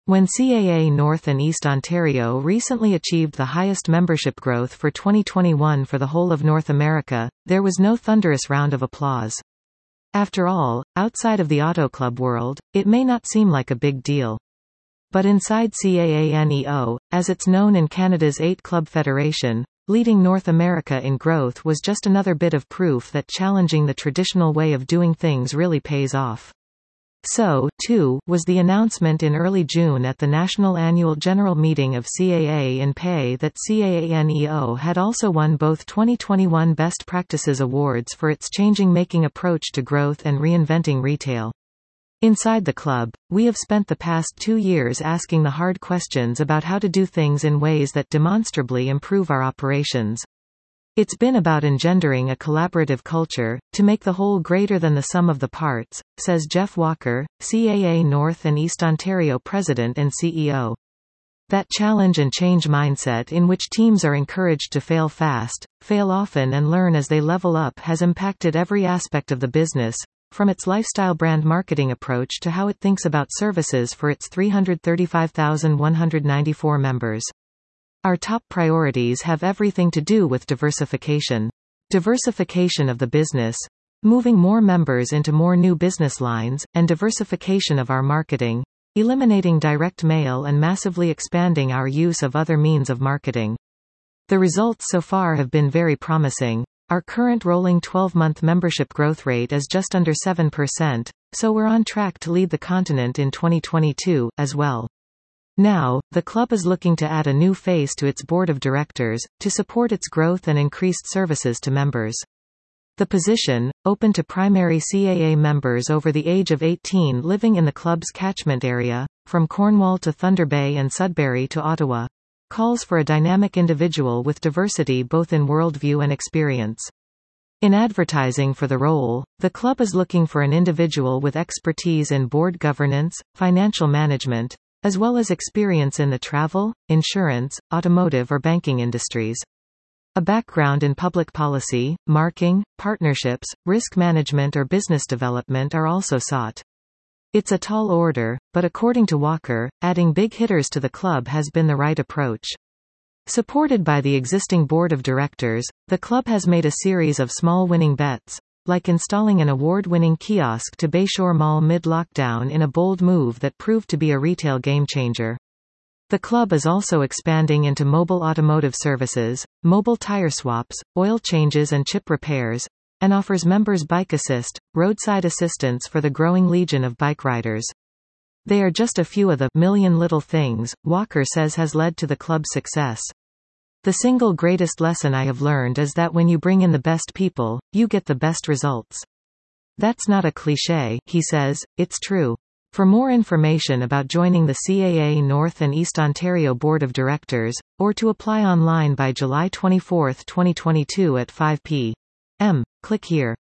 When CAA North and East Ontario recently achieved the highest membership growth for 2021 for the whole of North America, there was no thunderous round of applause. After all, outside of the Auto Club world, it may not seem like a big deal. But inside CAANEO, as it's known in Canada's 8-club federation, leading North America in growth was just another bit of proof that challenging the traditional way of doing things really pays off. So, too, was the announcement in early June at the National Annual General Meeting of CAA in Pay that CAANEO had also won both 2021 Best Practices Awards for its changing-making approach to growth and reinventing retail. Inside the club, we have spent the past 2 years asking the hard questions about how to do things in ways that demonstrably improve our operations. It's been about engendering a collaborative culture, to make the whole greater than the sum of the parts, says Jeff Walker, CAA North and East Ontario President and CEO. That challenge and change mindset in which teams are encouraged to fail fast, fail often and learn as they level up has impacted every aspect of the business, from its lifestyle brand marketing approach to how it thinks about services for its 335,194 members. Our top priorities have everything to do with diversification. Diversification of the business, moving more members into more new business lines, and diversification of our marketing, eliminating direct mail and massively expanding our use of other means of marketing. The results so far have been very promising. Our current rolling 12-month membership growth rate is just under 7%, so we're on track to lead the continent in 2022, as well. Now, the club is looking to add a new face to its board of directors, to support its growth and increased services to members. The position, open to primary CAA members over the age of 18 living in the club's catchment area, from Cornwall to Thunder Bay and Sudbury to Ottawa, calls for a dynamic individual with diversity both in worldview and experience. In advertising for the role, the club is looking for an individual with expertise in board governance, financial management, as well as experience in the travel, insurance, automotive or banking industries. A background in public policy, marketing, partnerships, risk management or business development are also sought. It's a tall order, but according to Walker, adding big hitters to the club has been the right approach. Supported by the existing board of directors, the club has made a series of small winning bets, like installing an award-winning kiosk to Bayshore Mall mid-lockdown in a bold move that proved to be a retail game-changer. The club is also expanding into mobile automotive services, mobile tire swaps, oil changes and chip repairs, and offers members bike assist, roadside assistance for the growing legion of bike riders. They are just a few of the million little things, Walker says has led to the club's success. The single greatest lesson I have learned is that when you bring in the best people, you get the best results. That's not a cliché, he says, it's true. For more information about joining the CAA North and East Ontario Board of Directors, or to apply online by July 24, 2022 at 5 p.m., click here.